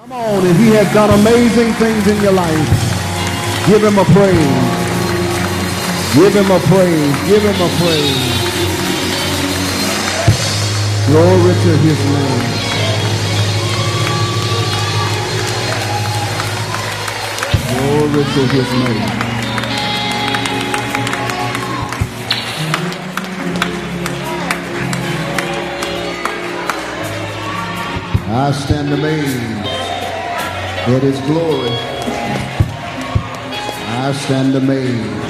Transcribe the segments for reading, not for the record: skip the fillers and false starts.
Come on, if he has done amazing things in your life, give him a praise. Give him a praise. Give him a praise. Glory to his name. Glory to his name. I stand amazed at his glory. I stand amazed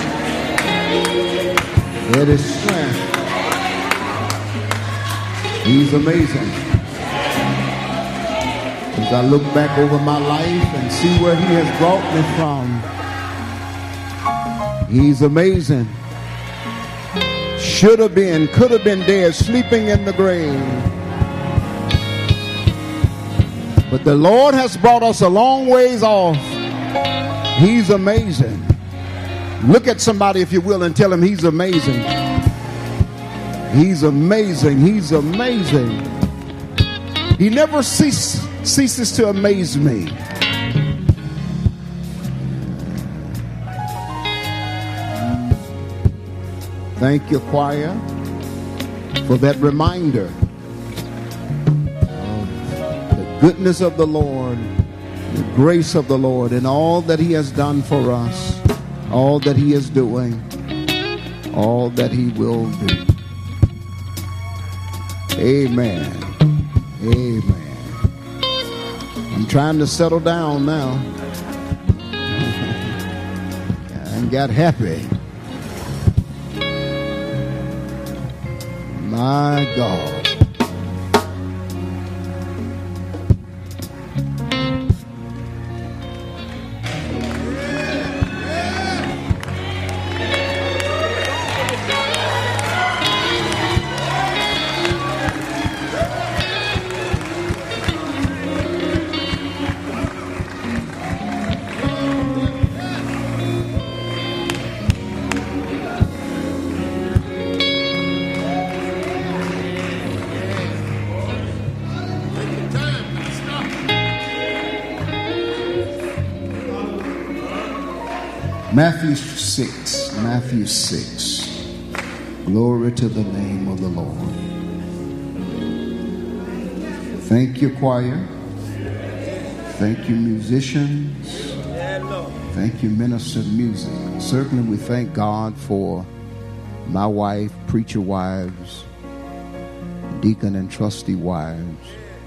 at his strength. He's amazing. As I look back over my life and see where he has brought me from, he's amazing. Should have been, could have been dead, sleeping in the grave. But the Lord has brought us a long ways off. He's amazing. Look at somebody, if you will, and tell him he's amazing. He's amazing. He's amazing. He never ceases to amaze me. Thank you, choir, for that reminder. Goodness of the Lord, the grace of the Lord, and all that he has done for us, all that he is doing, all that he will do. Amen. Amen. I'm trying to settle down now. I got happy. My God. Matthew 6. Glory to the name of the Lord. Thank you, choir. Thank you, musicians. Thank you, minister of music. Certainly we thank God for my wife, preacher wives, deacon and trustee wives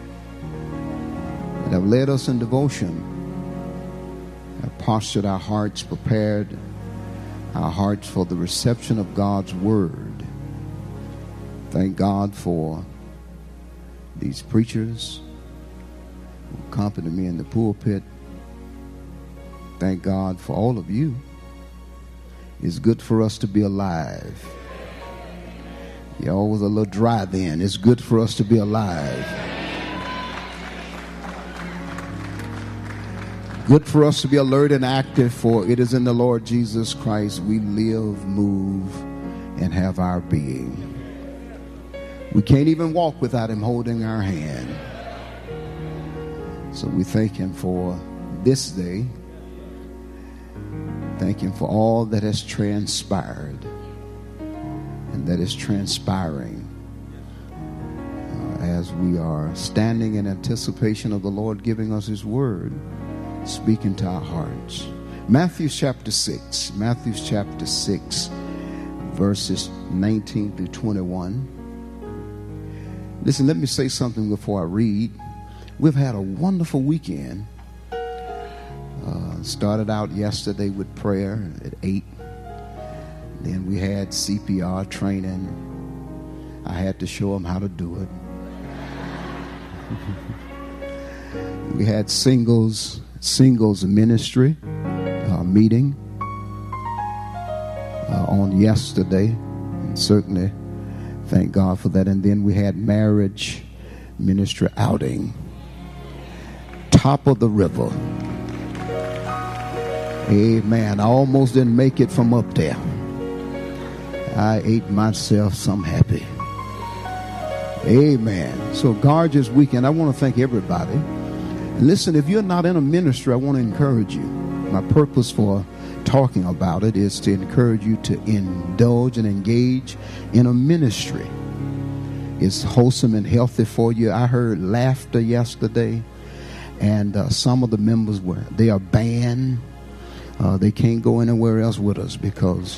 that have led us in devotion, have postured our hearts, prepared our hearts for the reception of God's word. Thank God for these preachers who accompany me in the pulpit. Thank God for all of you. It's good for us to be alive. Y'all was a little dry then. It's good for us to be alive. Good for us to be alert and active, for it is in the Lord Jesus Christ we live, move, and have our being. We can't even walk without him holding our hand. So we thank him for this day. Thank him for all that has transpired and that is transpiring as we are standing in anticipation of the Lord giving us his word, speaking to our hearts. Matthew chapter 6, verses 19 through 21. Listen, let me say something before I read. We've had a wonderful weekend. Started out yesterday with prayer at 8. Then we had CPR training. I had to show them how to do it. We had singles ministry meeting on yesterday, and certainly thank God for that. And then we had marriage ministry outing, top of the river. Amen. I almost didn't make it from up there. I ate myself some happy. Amen. So gorgeous weekend. I want to thank everybody Listen, if you're not in a ministry, I want to encourage you. My purpose for talking about it is to encourage you to indulge and engage in a ministry. It's wholesome and healthy for you. I heard laughter yesterday, and some of the members they are banned. They can't go anywhere else with us because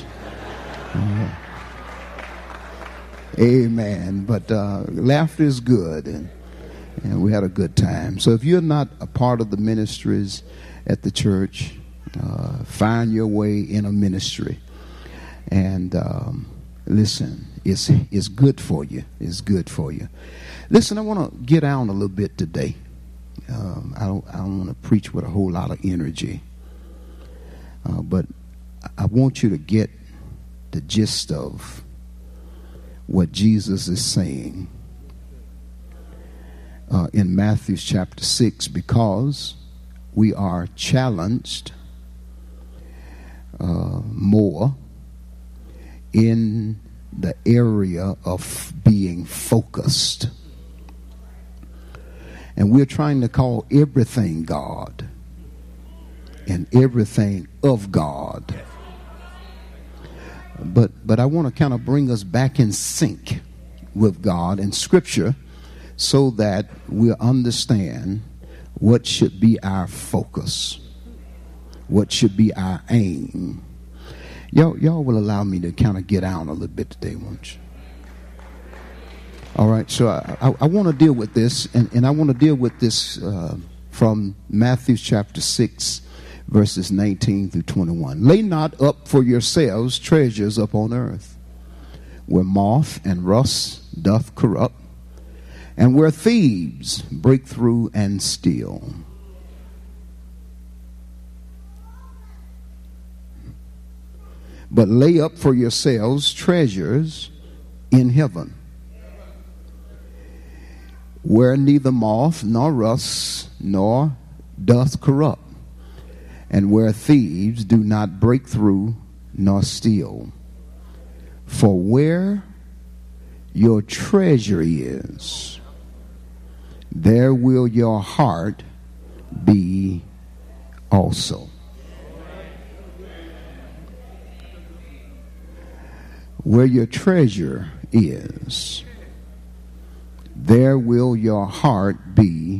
amen. But laughter is good, and we had a good time. So if you're not a part of the ministries at the church, find your way in a ministry. And listen, it's good for you. It's good for you. Listen, I want to get down a little bit today. I don't want to preach with a whole lot of energy. But I want you to get the gist of what Jesus is saying in Matthew chapter 6, because we are challenged more in the area of being focused. And we're trying to call everything God and everything of God. But I want to kind of bring us back in sync with God and Scripture so that we'll understand what should be our focus, what should be our aim. Y'all will allow me to kind of get out a little bit today, won't you? All right, so I want to deal with this, and I want to deal with this from Matthew chapter 6, verses 19 through 21. Lay not up for yourselves treasures upon earth, where moth and rust doth corrupt, and where thieves break through and steal. But lay up for yourselves treasures in heaven, where neither moth nor rust nor doth corrupt, and where thieves do not break through nor steal. For where your treasure is, there will your heart be also. Where your treasure is, there will your heart be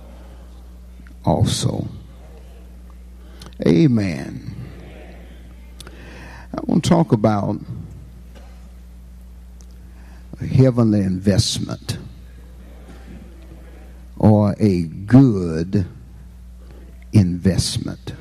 also. Amen. I want to talk about a heavenly investment, or a good investment.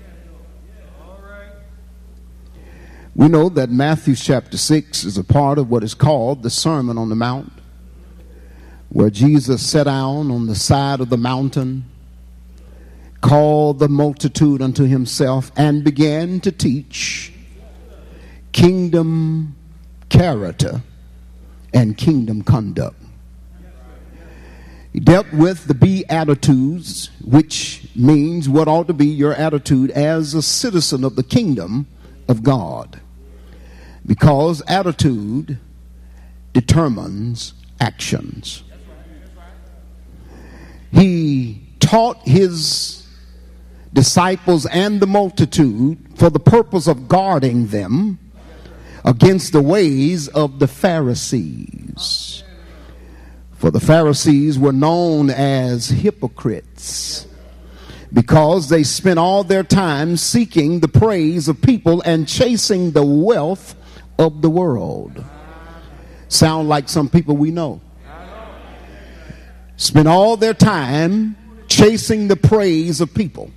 We know that Matthew chapter 6 is a part of what is called the Sermon on the Mount, where Jesus sat down on the side of the mountain, called the multitude unto himself, and began to teach kingdom character and kingdom conduct. He dealt with the Beatitudes, which means what ought to be your attitude as a citizen of the kingdom of God, because attitude determines actions. He taught his disciples and the multitude for the purpose of guarding them against the ways of the Pharisees. For the Pharisees were known as hypocrites, because they spent all their time seeking the praise of people and chasing the wealth of the world. Sound like some people we know. Spend all their time chasing the praise of people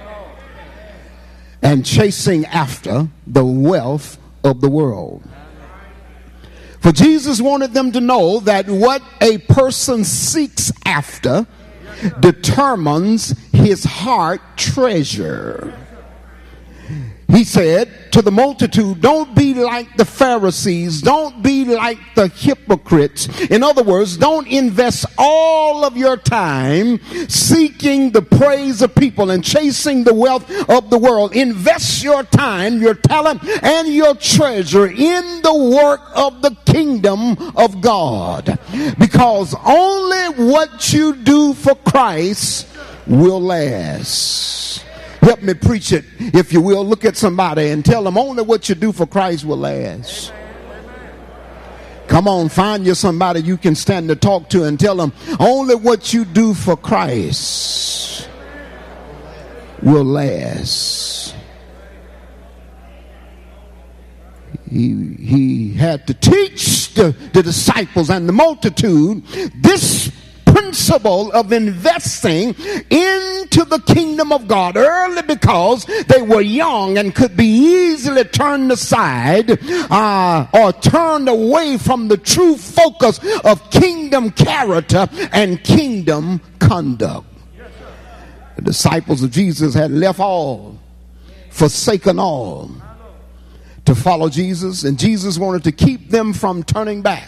and chasing after the wealth of the world. For Jesus wanted them to know that what a person seeks after determines his heart treasure. He said to the multitude, don't be like the Pharisees. Don't be like the hypocrites. In other words, don't invest all of your time seeking the praise of people and chasing the wealth of the world. Invest your time, your talent, and your treasure in the work of the kingdom of God. Because only what you do for Christ will last. Help me preach it, if you will. Look at somebody and tell them only what you do for Christ will last. Come on, find you somebody you can stand to talk to and tell them only what you do for Christ will last. He had to teach the disciples and the multitude this principle of investing into the kingdom of God early, because they were young and could be easily turned aside or turned away from the true focus of kingdom character and kingdom conduct. The disciples of Jesus had left all, forsaken all, to follow Jesus, and Jesus wanted to keep them from turning back.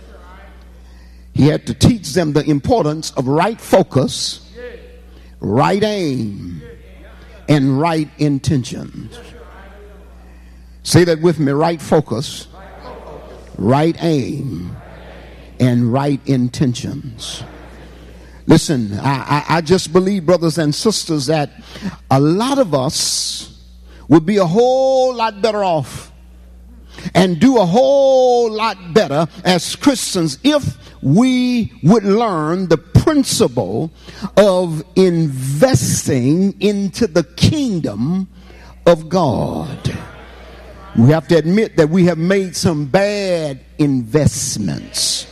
He had to teach them the importance of right focus, right aim, and right intentions. Say that with me: right focus, right aim, and right intentions. Listen, I just believe, brothers and sisters, that a lot of us would be a whole lot better off and do a whole lot better as Christians if we would learn the principle of investing into the kingdom of God. We have to admit that we have made some bad investments.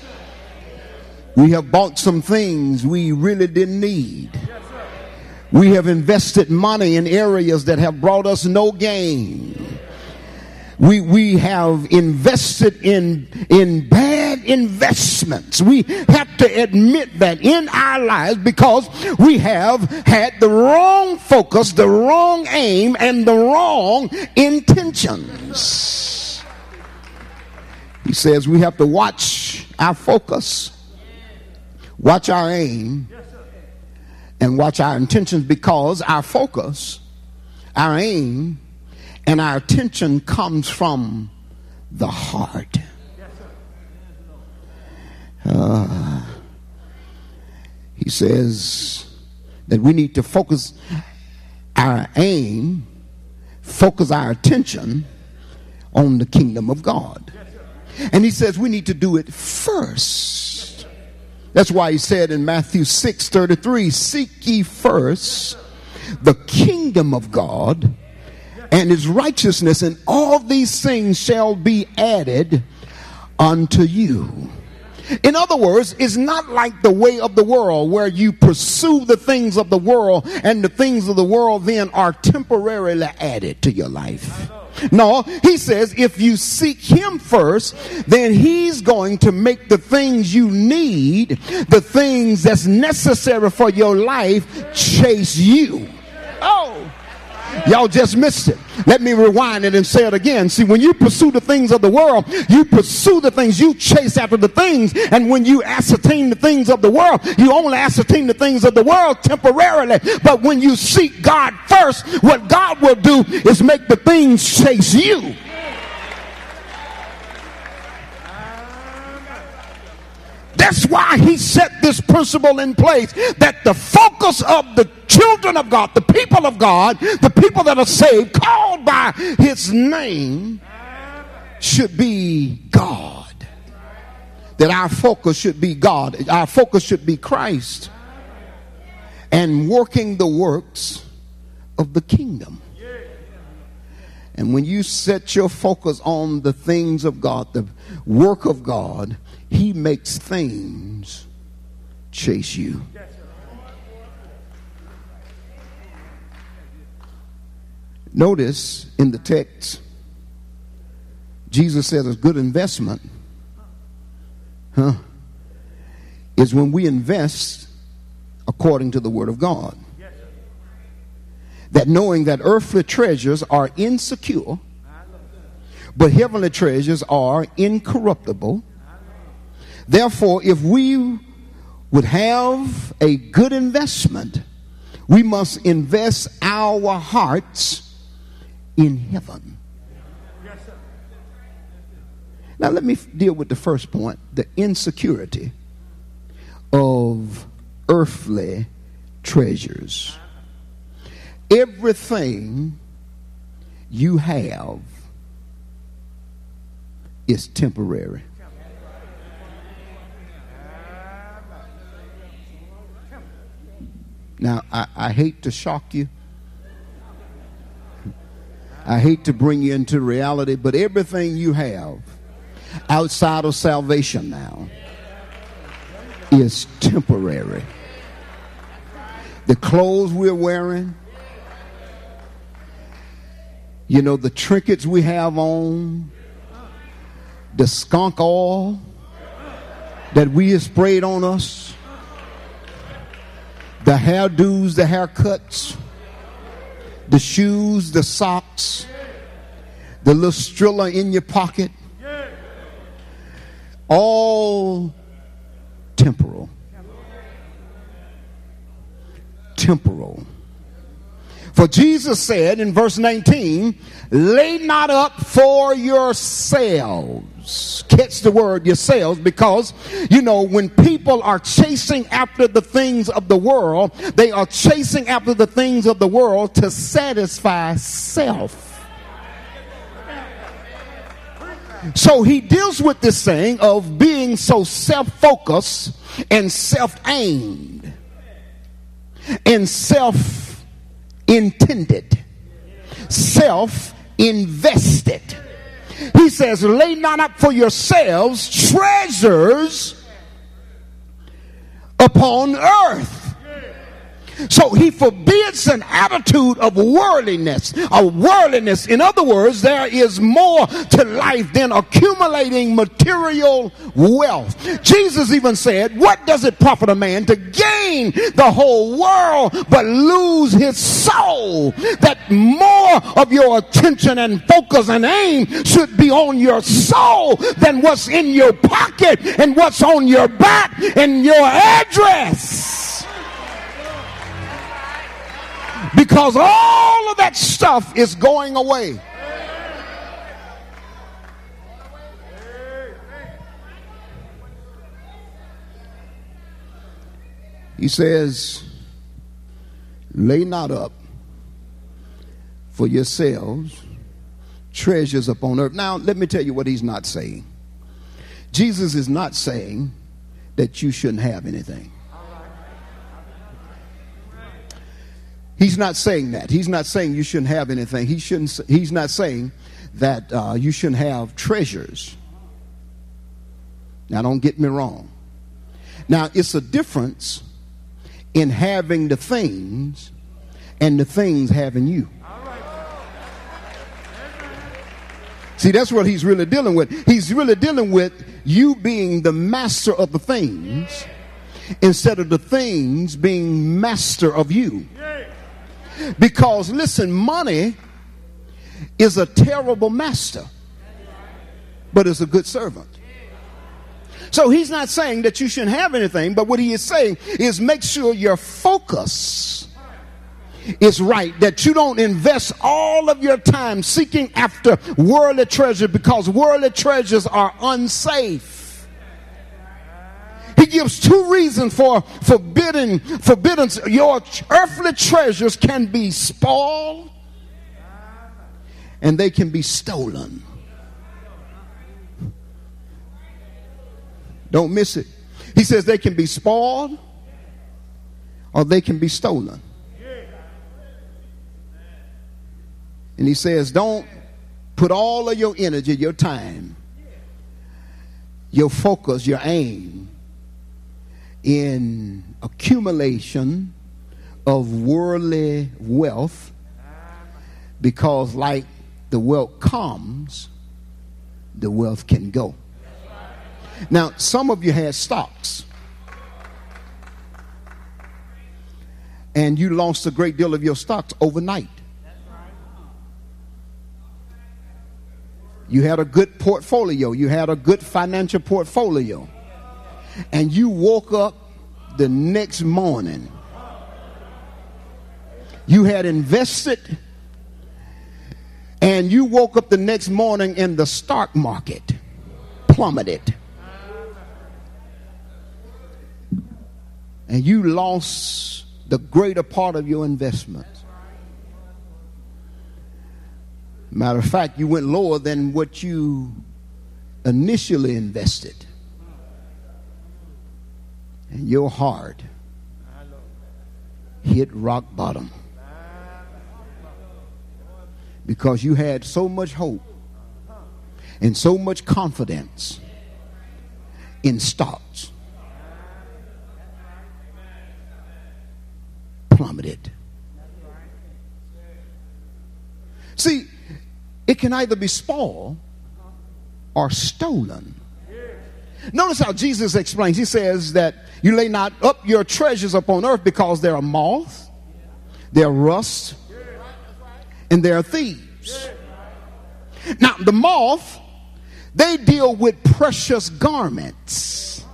We have bought some things we really didn't need. We have invested money in areas that have brought us no gain. We have invested in bad investments. We have to admit that in our lives, because we have had the wrong focus, the wrong aim, and the wrong intentions. He says we have to watch our focus, watch our aim, and watch our intentions, because our focus, our aim, and our attention comes from the heart. He says that we need to focus our aim, focus our attention on the kingdom of God. And he says we need to do it first. That's why he said in Matthew 6:33, seek ye first the kingdom of God and his righteousness, and all these things shall be added unto you. In other words, it's not like the way of the world, where you pursue the things of the world and the things of the world then are temporarily added to your life. No, he says if you seek him first, then he's going to make the things you need, the things that's necessary for your life, chase you. Oh, y'all just missed it. Let me rewind it and say it again. See, when you pursue the things of the world, you pursue the things, you chase after the things. And when you ascertain the things of the world, you only ascertain the things of the world temporarily. But when you seek God first, what God will do is make the things chase you. That's why he set this principle in place, that the focus of the children of God, the people of God, the people that are saved, called by his name, should be God. That our focus should be God. Our focus should be Christ and working the works of the kingdom. And when you set your focus on the things of God, the work of God, he makes things chase you. Notice in the text, Jesus said a good investment is when we invest according to the word of God. That knowing that earthly treasures are insecure, but heavenly treasures are incorruptible. Therefore, if we would have a good investment, we must invest our hearts in heaven. Now, let me deal with the first point, the insecurity of earthly treasures. Everything you have is temporary. Now, I hate to shock you. I hate to bring you into reality, but everything you have outside of salvation now is temporary. The clothes we're wearing, you know, the trinkets we have on, the skunk oil that we have sprayed on us, the hairdos, the haircuts, the shoes, the socks, the little Strilla in your pocket, all temporal. Temporal. For Jesus said in verse 19, lay not up for yourselves. Catch the word yourselves, because, you know, when people are chasing after the things of the world, they are chasing after the things of the world to satisfy self. So he deals with this thing of being so self-focused and self-aimed and self-intended, self-invested. He says, lay not up for yourselves treasures upon earth. So he forbids an attitude of worldliness. In other words, there is more to life than accumulating material wealth. Jesus even said, what does it profit a man to gain the whole world but lose his soul? That more of your attention and focus and aim should be on your soul than what's in your pocket and what's on your back and your address. Because all of that stuff is going away. He says, lay not up for yourselves treasures upon earth. Now, let me tell you what he's not saying. Jesus is not saying that you shouldn't have anything. He's not saying that. He's not saying you shouldn't have anything. He's not saying that you shouldn't have treasures. Now, don't get me wrong. Now, it's a difference in having the things and the things having you. See, that's what he's really dealing with. He's really dealing with you being the master of the things instead of the things being master of you. Because, listen, money is a terrible master, but it's a good servant. So he's not saying that you shouldn't have anything, but what he is saying is make sure your focus is right, that you don't invest all of your time seeking after worldly treasure, because worldly treasures are unsafe. He gives two reasons for forbidding your earthly treasures can be spoiled and they can be stolen. Don't miss it. He says they can be spoiled or they can be stolen. And he says, don't put all of your energy, your time, your focus, your aim in accumulation of worldly wealth, because like the wealth comes, the wealth can go. Now, some of you had stocks and you lost a great deal of your stocks overnight. You had a good portfolio. You had a good financial portfolio. And you woke up the next morning. You had invested. And you woke up the next morning and the stock market plummeted. And you lost the greater part of your investment. Matter of fact, you went lower than what you initially invested. And your heart hit rock bottom. Because you had so much hope and so much confidence in stocks. Plummeted. See, it can either be spoiled or stolen. Notice how Jesus explains. He says that you lay not up your treasures upon earth because there are moths, there are rust, and there are thieves. Now, the moth, they deal with precious garments.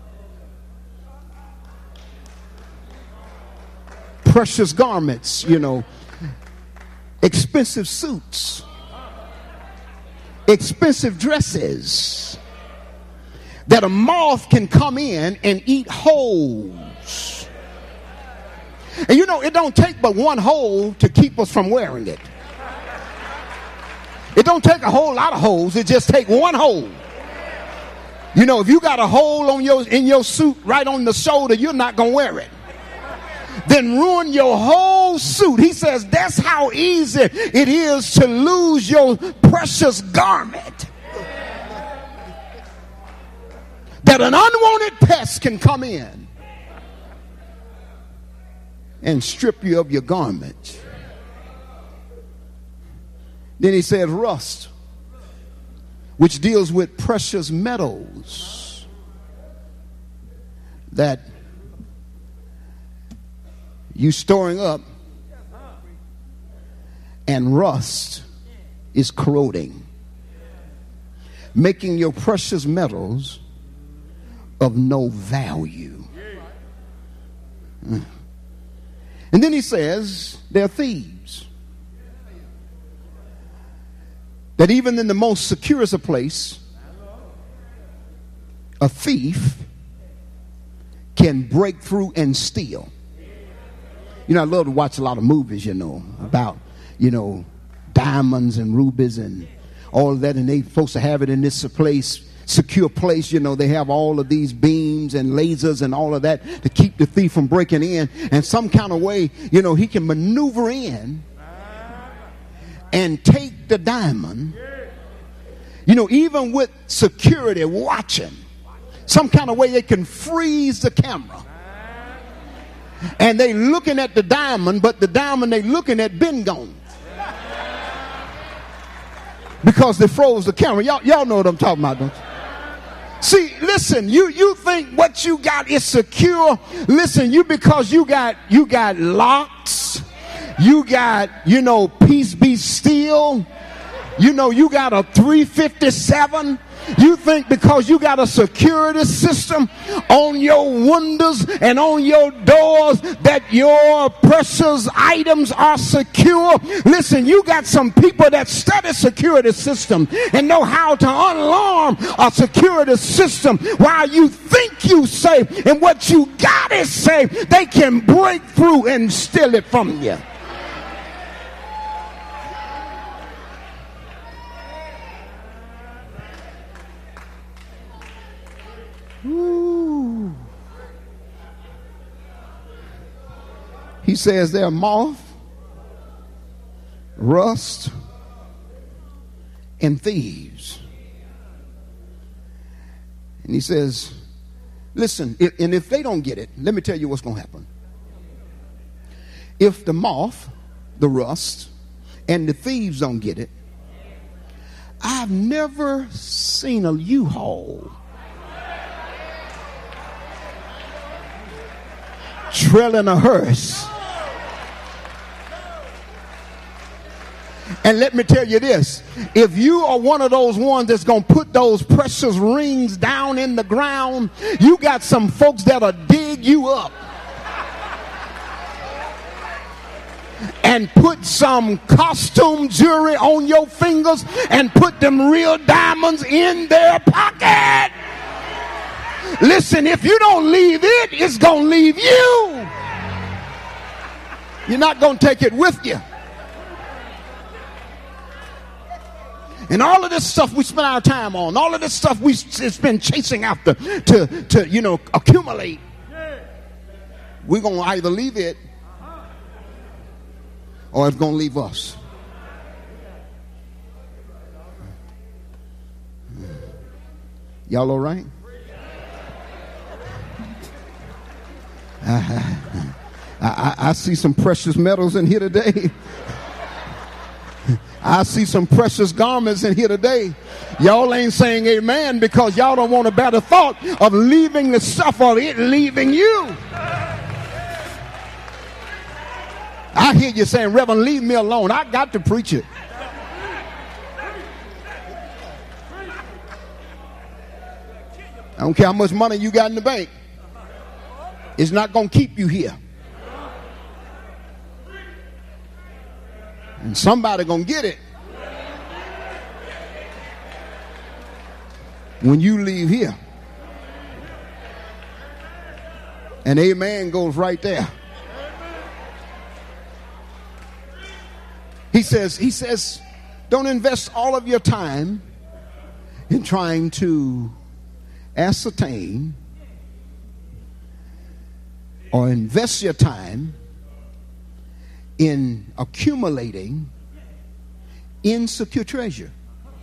Precious garments, you know, expensive suits, expensive dresses that a moth can come in and eat holes. And you know, it don't take but one hole to keep us from wearing it. It don't take a whole lot of holes. It just take one hole. You know, if you got a hole on in your suit right on the shoulder, you're not going to wear it. Then ruin your whole suit. He says that's how easy it is to lose your precious garment. That an unwanted pest can come in and strip you of your garment. Then he said rust, which deals with precious metals that you storing up, and rust is corroding, making your precious metals of no value. And then he says they're thieves. That even in the most securest of place, a thief can break through and steal. You know, I love to watch a lot of movies, you know, about, you know, diamonds and rubies and all of that. And they supposed to have it in this place, secure place. You know, they have all of these beams and lasers and all of that to keep the thief from breaking in. And some kind of way, you know, he can maneuver in and take the diamond. You know, even with security watching, some kind of way they can freeze the camera. And they looking at the diamond, but the diamond they looking at been gone. Because they froze the camera. Y'all know what I'm talking about, don't you? See, listen, you think what you got is secure. Listen, because you got locks. You got, you know, peace be still. You know, you got a 357. You think because you got a security system on your windows and on your doors that your precious items are secure. Listen, you got some people that study security system and know how to unarm a security system while you think you safe, and what you got is safe. They can break through and steal it from you. Ooh. He says they're moth, rust, and thieves. And he says, listen, and if they don't get it, let me tell you what's going to happen. If the moth, the rust, and the thieves don't get it, I've never seen a U-Haul trailing a hearse. And let me tell you this, if you are one of those ones that's going to put those precious rings down in the ground, you got some folks that'll dig you up and put some costume jewelry on your fingers and put them real diamonds in their pocket. Listen, if you don't leave it, it's going to leave you. You're not going to take it with you. And all of this stuff we spend our time on, all of this stuff it's been chasing after to accumulate, we're going to either leave it or it's going to leave us. Y'all all right? I see some precious metals in here today. I see some precious garments in here today. Y'all ain't saying amen because y'all don't want to bear the thought of leaving the stuff or it leaving you. I hear you saying, Reverend, leave me alone. I got to preach it. I don't care how much money you got in the bank. It's not going to keep you here. And somebody going to get it when you leave here. And amen goes right there. He says, don't invest all of your time in trying to ascertain or invest your time in accumulating insecure treasure.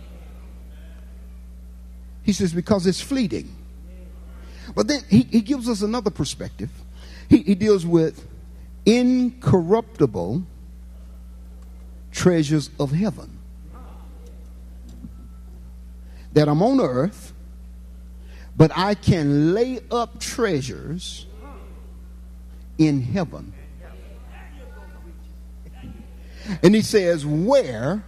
He says because it's fleeting. But then he gives us another perspective. He deals with incorruptible treasures of heaven. That I'm on earth, but I can lay up treasures in heaven. And he says, where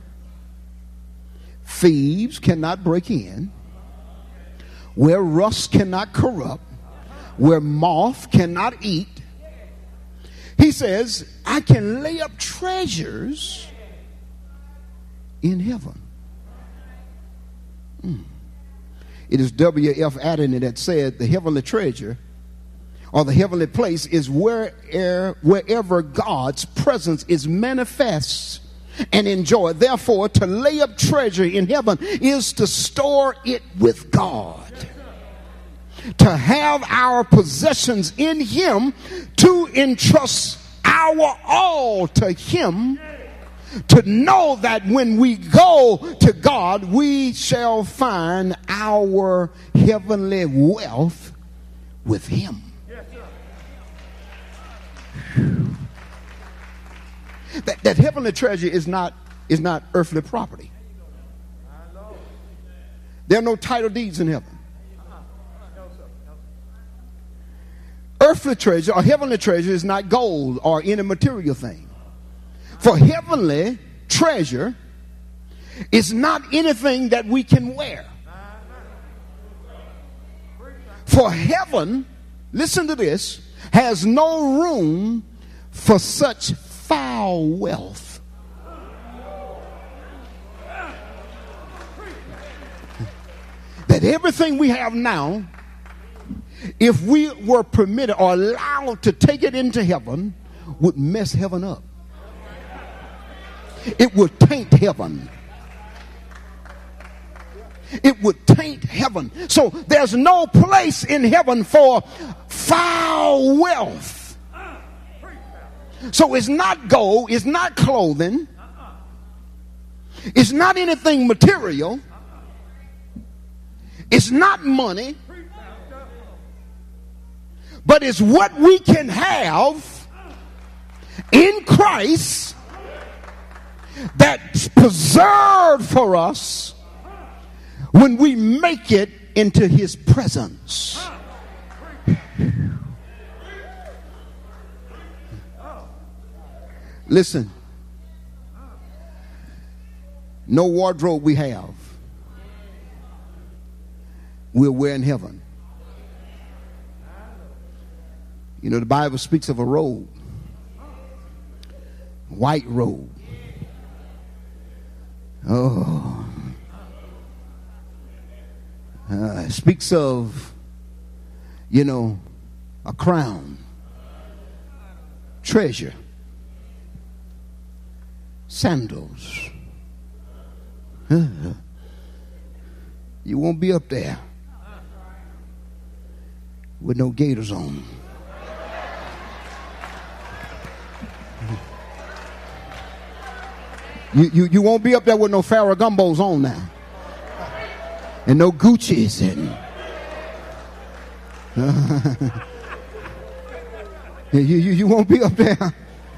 thieves cannot break in, where rust cannot corrupt, where moth cannot eat, he says, I can lay up treasures in heaven. It is W.F. Adney that said the heavenly treasure or the heavenly place is wherever God's presence is manifest and enjoyed. Therefore, to lay up treasure in heaven is to store it with God. To have our possessions in Him, to entrust our all to Him, to know that when we go to God, we shall find our heavenly wealth with Him. That heavenly treasure is not earthly property. There are no title deeds in heaven. Earthly treasure or heavenly treasure is not gold or any material thing. For heavenly treasure is not anything that we can wear. For heaven, listen to this, has no room for such foul wealth. That everything we have now, if we were permitted or allowed to take it into heaven, would mess heaven up. It would taint heaven. It would taint heaven. So there's no place in heaven for foul wealth. So it's not gold, it's not clothing, it's not anything material, it's not money, but it's what we can have in Christ that's preserved for us when we make it into His presence. Listen, no wardrobe we have we'll wear in heaven. You know, the Bible speaks of a robe, white robe. Oh, it speaks of, a crown, treasure. sandals. You won't be up there with no gaiters on. You won't be up there with no Ferragambos on now. And no Gucci's. You won't be up there.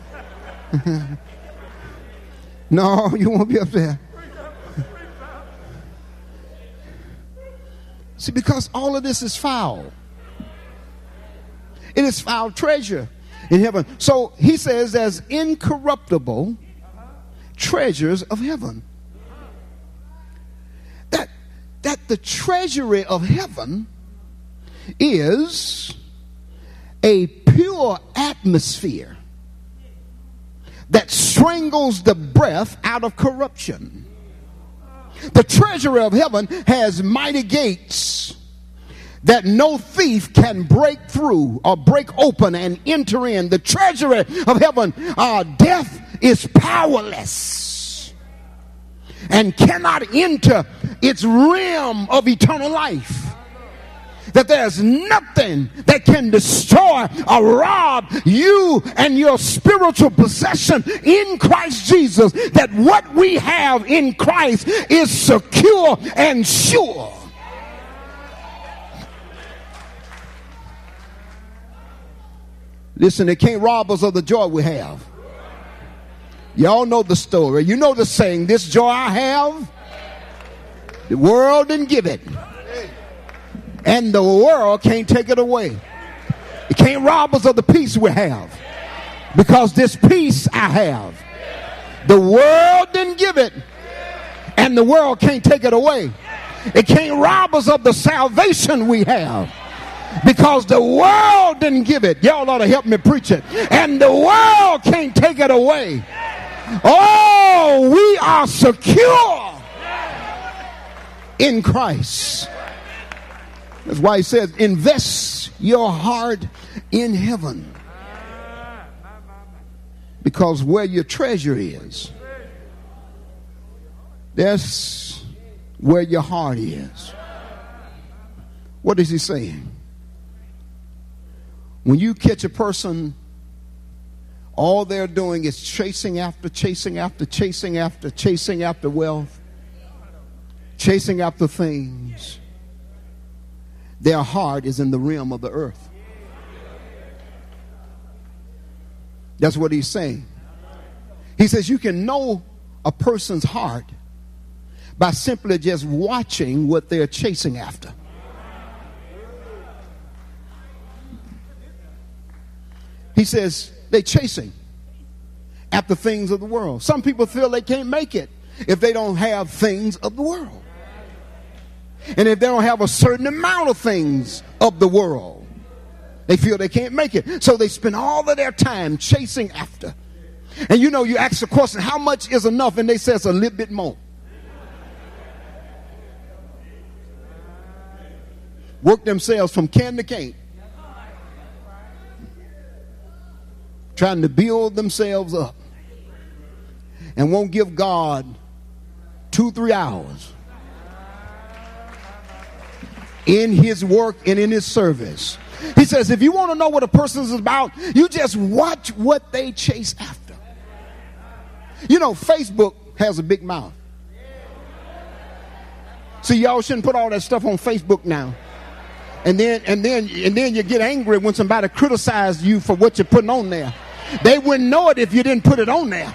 No, you won't be up there. See, because all of this is foul. It is foul treasure in heaven. So he says there's incorruptible treasures of heaven. That the treasury of heaven is a pure atmosphere that strangles the breath out of corruption. The treasury of heaven has mighty gates that no thief can break through or break open and enter in. The treasury of heaven, death is powerless and cannot enter its realm of eternal life. That there's nothing that can destroy or rob you and your spiritual possession in Christ Jesus. That what we have in Christ is secure and sure. Listen, they can't rob us of the joy we have. Y'all know the story. You know the saying, this joy I have, the world didn't give it. And the world can't take it away. It can't rob us of the peace we have. Because this peace I have, the world didn't give it. And the world can't take it away. It can't rob us of the salvation we have. Because the world didn't give it. Y'all ought to help me preach it. And the world can't take it away. Oh, we are secure in Christ. That's why he says, invest your heart in heaven. Because where your treasure is, that's where your heart is. What is he saying? When you catch a person, all they're doing is chasing after wealth, chasing after things. Their heart is in the realm of the earth. That's what he's saying. He says you can know a person's heart by simply just watching what they're chasing after. He says they're chasing after things of the world. Some people feel they can't make it if they don't have things of the world. And if they don't have a certain amount of things of the world, they feel they can't make it. So they spend all of their time chasing after. And you know, you ask the question, how much is enough? And they say it's a little bit more. Work themselves from can to can. Trying to build themselves up. And won't give God 2-3 hours in his work and in his service. He says if you want to know what a person is about, you just watch what they chase after. You know, Facebook has a big mouth. See, y'all shouldn't put all that stuff on Facebook now. And then you get angry when somebody criticizes you for what you're putting on there. They wouldn't know it if you didn't put it on there.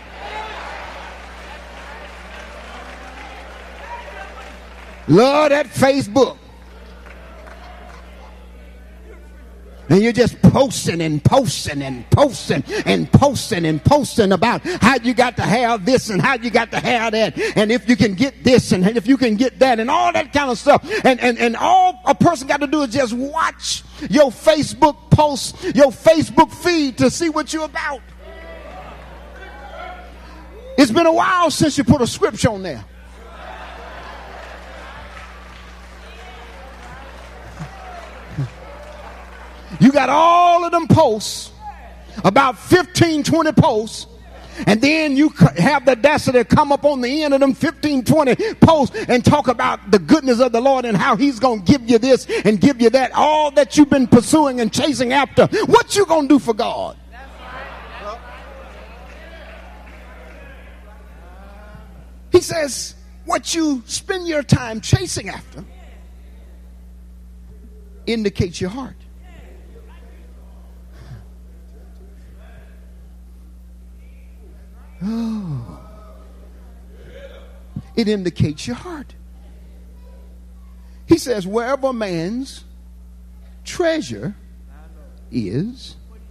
Love that Facebook. And you're just posting about how you got to have this and how you got to have that. And if you can get this and if you can get that and all that kind of stuff. And all a person got to do is just watch your Facebook post, your Facebook feed to see what you're about. It's been a while since you put a scripture on there. You got all of them posts, about 15, 20 posts, And then you have the audacity to come up on the end of them 15, 20 posts and talk about the goodness of the Lord and how he's going to give you this and give you that. All that you've been pursuing and chasing after. What you going to do for God? He says, what you spend your time chasing after indicates your heart. Oh. It indicates your heart. He says, wherever a man's treasure is,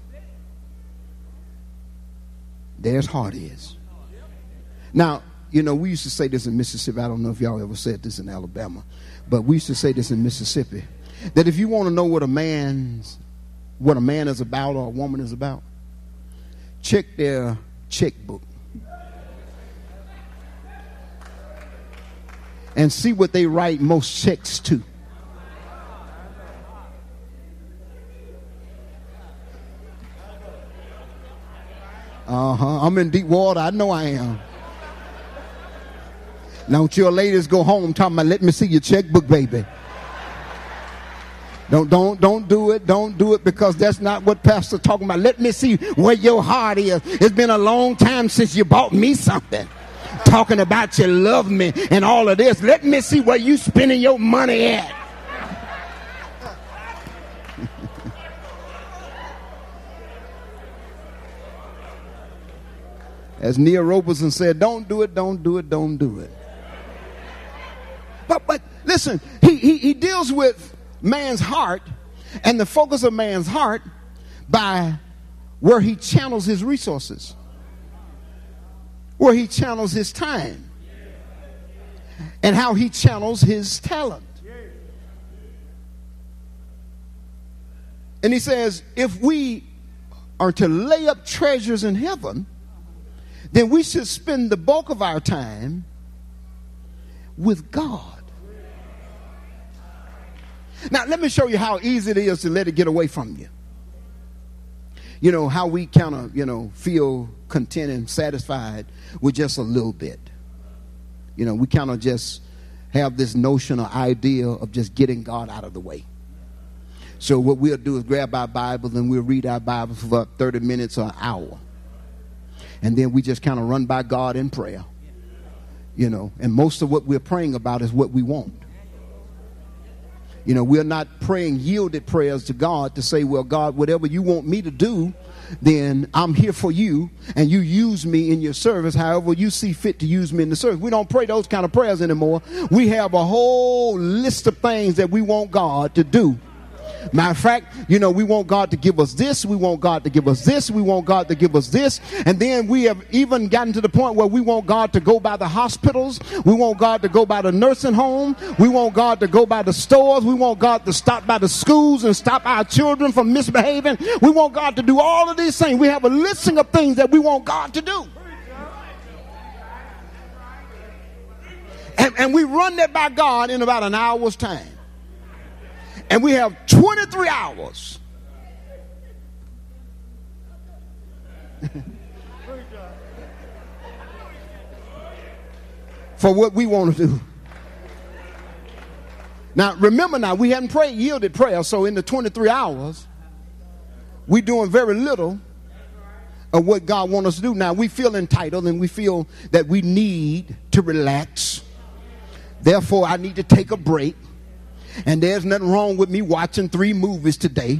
there his heart is. Now, you know, we used to say this in Mississippi. I don't know if y'all ever said this in Alabama, but we used to say this in Mississippi, that if you want to know what a man is about or a woman is about, check their checkbook and see what they write most checks to. I'm in deep water. I know I am. Now, don't your ladies go home talking about, let me see your checkbook, baby. Don't do it. Don't do it, because that's not what Pastor's talking about. Let me see where your heart is. It's been a long time since you bought me something. Talking about you love me and all of this. Let me see where you spending your money at. As Neil Roberson said, don't do it, don't do it, don't do it. But listen, he deals with man's heart and the focus of man's heart by where he channels his resources, where he channels his time, and how he channels his talent. And he says, if we are to lay up treasures in heaven, then we should spend the bulk of our time with God. Now, let me show you how easy it is to let it get away from you. You know, how we kind of, feel content and satisfied with just a little bit. You know, we kind of just have this notion or idea of just getting God out of the way. So what we'll do is grab our Bibles and we'll read our Bibles for about 30 minutes or an hour. And then we just kind of run by God in prayer. You know, and most of what we're praying about is what we want. You know, we're not praying yielded prayers to God to say, well, God, whatever you want me to do, then I'm here for you, and you use me in your service however you see fit to use me in the service. We don't pray those kind of prayers anymore. We have a whole list of things that we want God to do. Matter of fact, we want God to give us this. We want God to give us this. We want God to give us this. And then we have even gotten to the point where we want God to go by the hospitals. We want God to go by the nursing home. We want God to go by the stores. We want God to stop by the schools and stop our children from misbehaving. We want God to do all of these things. We have a listing of things that we want God to do. And we run that by God in about an hour's time. And we have 23 hours for what we want to do. Now, remember we hadn't prayed yielded prayer, so in the 23 hours, we're doing very little of what God wants us to do. Now, we feel entitled and we feel that we need to relax. Therefore, I need to take a break. And there's nothing wrong with me watching 3 movies today.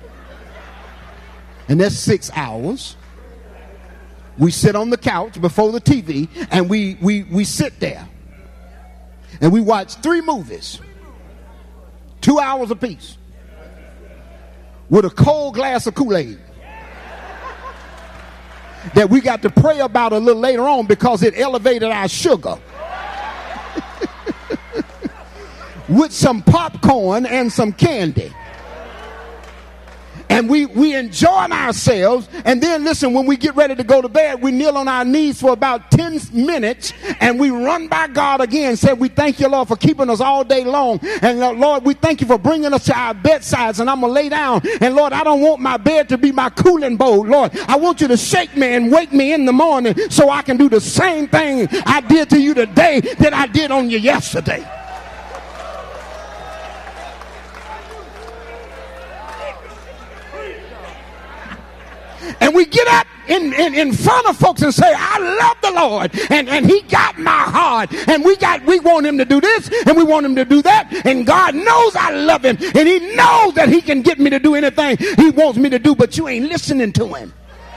And that's 6 hours. We sit on the couch before the TV and we sit there. And we watch 3 movies. 2 hours apiece. With a cold glass of Kool-Aid. That we got to pray about a little later on because it elevated our sugar. With some popcorn and some candy. and we enjoying ourselves. And then listen, when we get ready to go to bed, we kneel on our knees for about 10 minutes and we run by God again. Say, we thank you, Lord, for keeping us all day long. And Lord, we thank you for bringing us to our bedsides. And I'm going to lay down. And Lord, I don't want my bed to be my cooling bowl. Lord, I want you to shake me and wake me in the morning so I can do the same thing I did to you today that I did on you yesterday. And we get up in front of folks and say, I love the Lord, and he got my heart, and we want him to do this and we want him to do that, and God knows I love him, and he knows that he can get me to do anything he wants me to do, but you ain't listening to him.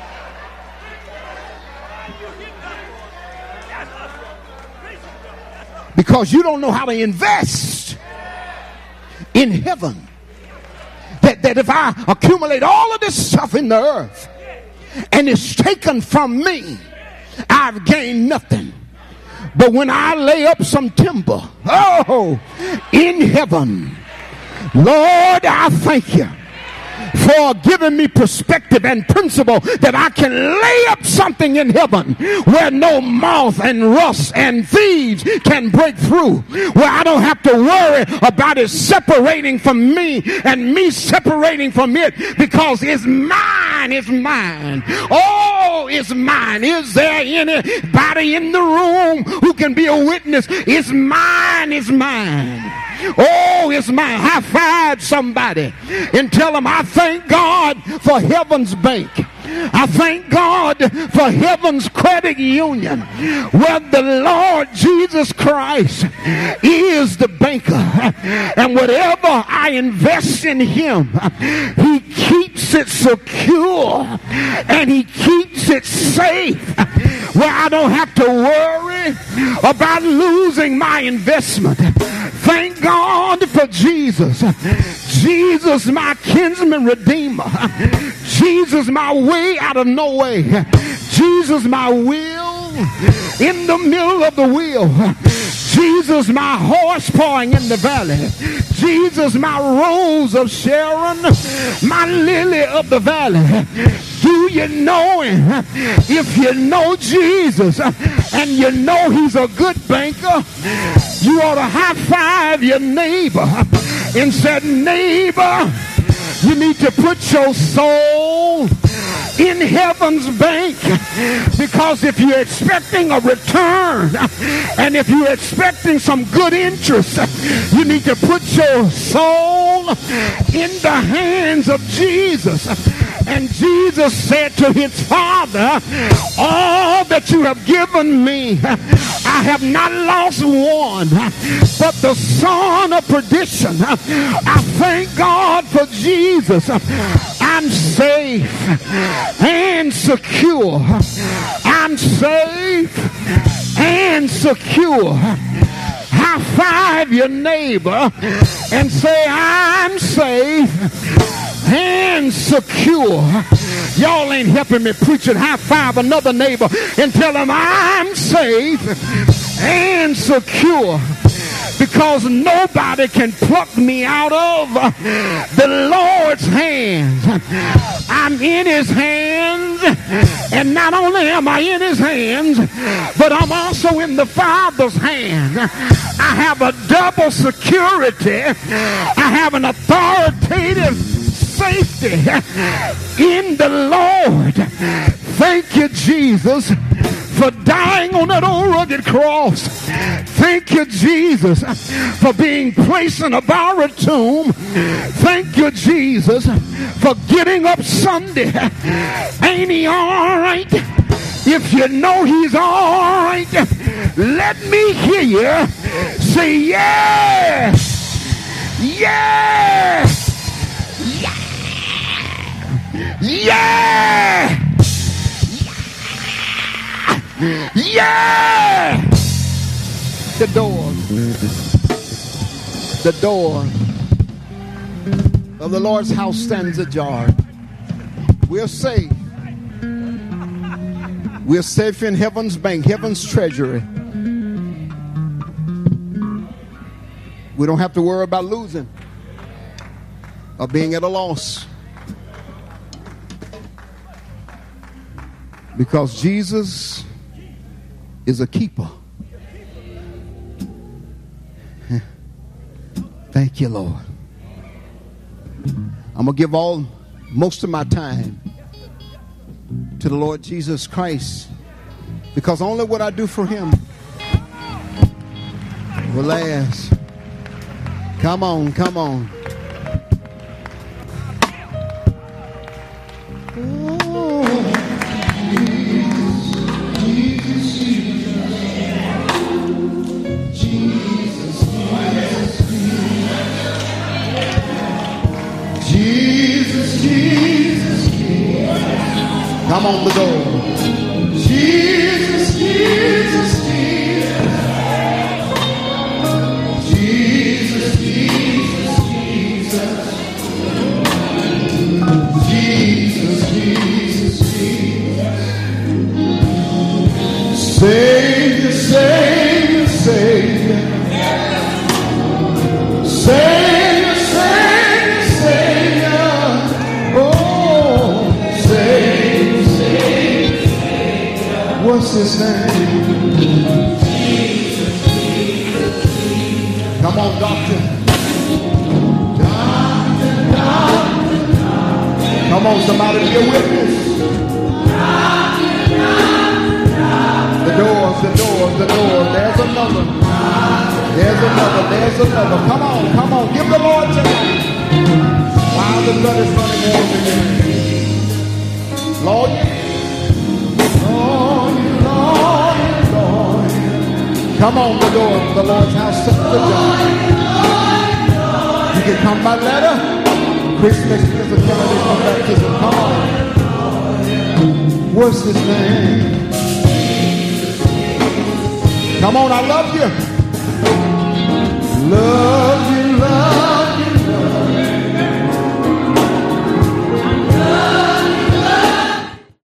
Because you don't know how to invest in heaven. That if I accumulate all of this stuff in the earth and it's taken from me, I've gained nothing. But when I lay up some timber, in heaven, Lord, I thank you for giving me perspective and principle that I can lay up something in heaven where no moth and rust and thieves can break through, where I don't have to worry about it separating from me and me separating from it, because it's mine, it's mine. Oh, it's mine. Is there anybody in the room who can be a witness? It's mine, it's mine. Oh, it's mine. High five somebody and tell them, I thank God for Heaven's Bank. I thank God for Heaven's Credit Union, where the Lord Jesus Christ is the banker. And whatever I invest in him, he keeps it secure and he keeps it safe, where I don't have to worry about losing my investment. Thank God for Jesus. Jesus, my kinsman redeemer. Jesus, my way out of no way. Jesus, my will in the middle of the wheel. Jesus, my horse pawing in the valley. Jesus, my rose of Sharon, my lily of the valley. Do you know him? If you know Jesus and you know he's a good banker, you ought to high five your neighbor and say, neighbor, you need to put your soul in Heaven's Bank, because if you're expecting a return and if you're expecting some good interest, you need to put your soul in the hands of Jesus. And Jesus said to his Father, all that you have given me, I have not lost one, but the son of perdition. I thank God for Jesus. I'm safe and secure. I'm safe and secure. High five your neighbor and say, I'm safe and secure. Y'all ain't helping me preach it. High five another neighbor and tell them, I'm safe and secure, because nobody can pluck me out of the Lord's hands. I'm in his hands, and not only am I in his hands, but I'm also in the Father's hand. I have a double security. I have an authoritative safety in the Lord. Thank you, Jesus, for dying on that old rugged cross. Thank you, Jesus, for being placed in a borrowed tomb. Thank you, Jesus, for getting up Sunday. Ain't he all right? If you know he's all right, let me hear you say, yes, yes, yeah, yeah. Yeah! The door of the Lord's house stands ajar. We're safe. We're safe in Heaven's Bank, Heaven's treasury. We don't have to worry about losing or being at a loss. Because Jesus is a keeper. Thank you, Lord. I'm going to give most of my time to the Lord Jesus Christ, because only what I do for him will last. Come on, come on. Come on the door. Jesus, Jesus, Jesus. Jesus, Jesus, Jesus. Jesus, Jesus, Jesus. Savior, Savior, Savior. Savior, Savior, Savior. Oh, Savior. What's his name? Jesus, Jesus, Jesus. Come on, doctor. Doctor, doctor, doctor. Come on, somebody be a witness. Doctor, doctor, doctor. The doors, the doors, the doors. There's another. There's another, there's another. Come on, come on. Give the Lord tonight. While the blood is running warm in your hands. Lord, come on, the door of the Lord's house. You can come by letter. Christmas is a celebration of baptism. Come on. What's his name? Come on, I love you. Love.